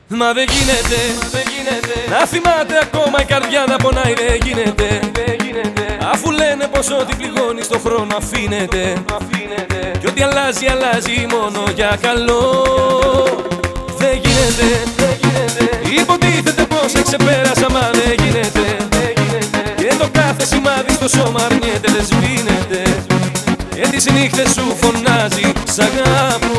Μα δεν γίνεται να θυμάται ακόμα η καρδιά να πονάει. Δεν γίνεται, αφού λένε πως ό,τι πληγώνει στον χρόνο αφήνεται. Κι ό,τι αλλάζει, αλλάζει μόνο για καλό. Δεν γίνεται, υποτίθεται πως εξεπέρασα, μα δεν γίνεται. Και το κάθε σημάδι στο σώμα αρνιέται, δεν σβήνεται. Και τις νύχτες σου φωνάζει σ' αγάπω.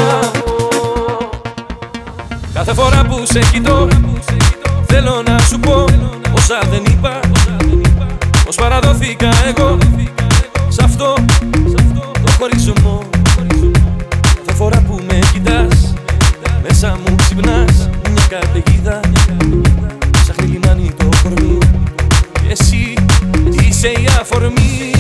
Κάθε φορά που σε κοιτώ θέλω να σου πω όσα δεν είπα, πως παραδοθήκα εγώ σ' αυτό το χωρισμό. Κάθε φορά που με κοιτάς μέσα μου ξυπνάς μια καταιγίδα, ψάχνει λιμάνι το κορμί και εσύ είσαι η αφορμή.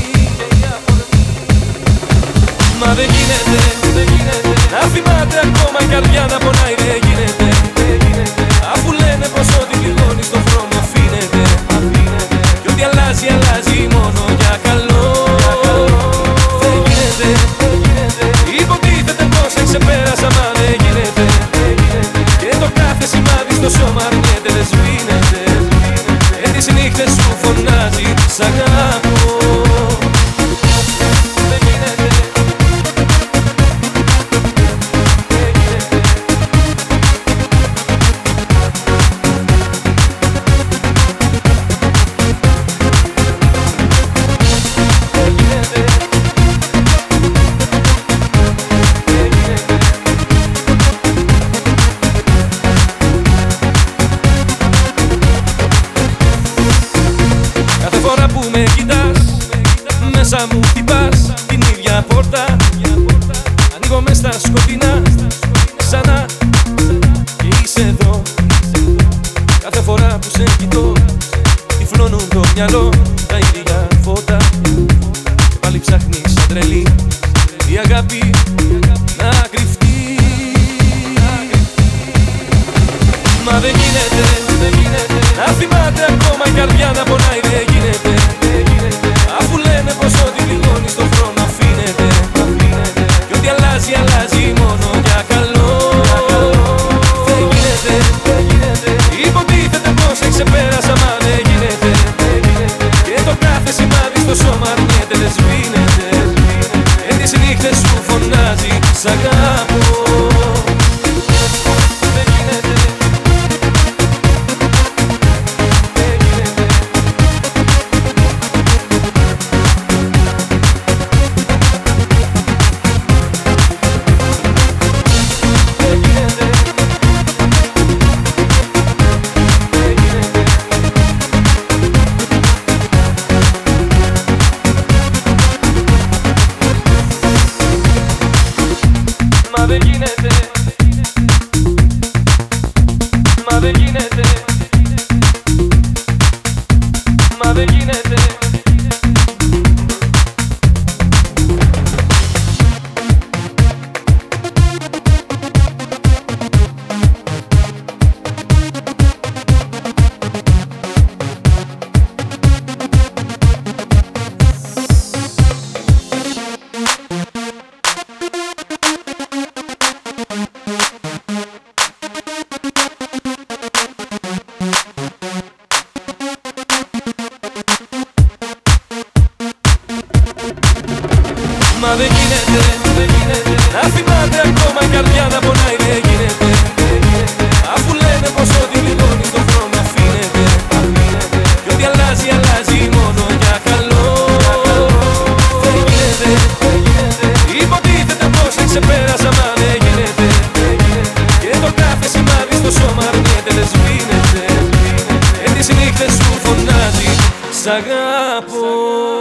Μα δεν γίνεται να θυμάται ακόμα η καρδιά να πονάει. Δεν γίνεται, αφού λένε πως ό,τι πληγώνει στον χρόνο αφήνεται. Κι ό,τι αλλάζει, αλλάζει μόνο για καλό. Δεν γίνεται, υποτίθεται πως εξεπέρασα, μα δεν γίνεται. Και το κάθε σημάδι στο σώμα αρνιέται, δεν σβήνεται. Και τις νύχτες σου φωνάζει σ' αγάπω. Με κοιτάς, μέσα μου χτυπάς την ίδια πόρτα. Ανοίγω μες στα σκοτεινά ξανά και είσαι εδώ. Κάθε φορά που σε κοιτώ τυφλώνουν το μυαλό τα ίδια φώτα. Και πάλι ψάχνεις σαν τρελή η αγάπη να κρυφτεί. Μα δεν γίνεται να θυμάται ακόμα η καρδιά να πονάει. Δεν γίνεται, αφού λένε πως ό,τι πληγώνει στον χρόνο αφήνεται. Κι ό,τι αλλάζει, αλλάζει μόνο για καλό. Δεν γίνεται, υποτίθεται πως εξεπέρασα, μα δεν γίνεται. Και το κάθε σημάδι στο σώμα αρνιέται, δεν σβήνεται. Και τις νύχτες σου φωνάζει σ' αγάπω. Μα δεν γίνεται, μα δεν γίνεται, μα δεν γίνεται. Μα δεν γίνεται να θυμάται ακόμα η καρδιά να πονάει. Δεν γίνεται, αφού λένε πως ό,τι πληγώνει στον χρόνο αφήνεται. Κι ό,τι αλλάζει, αλλάζει μόνο για καλό. Δεν γίνεται, υποτίθεται πως εξεπέρασα, μα δεν γίνεται. Και το κάθε σημάδι στο σώμα αρνιέται, δεν σβήνεται. Και τις νύχτες σου φωνάζει σ' αγάπω.